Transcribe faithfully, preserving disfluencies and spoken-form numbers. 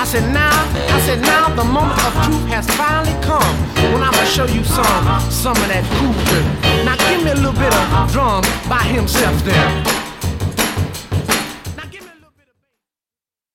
said now, I said now the moment of truth has finally come. When I'ma show you some, some of that groove. Now give me a little bit of drum by himself there.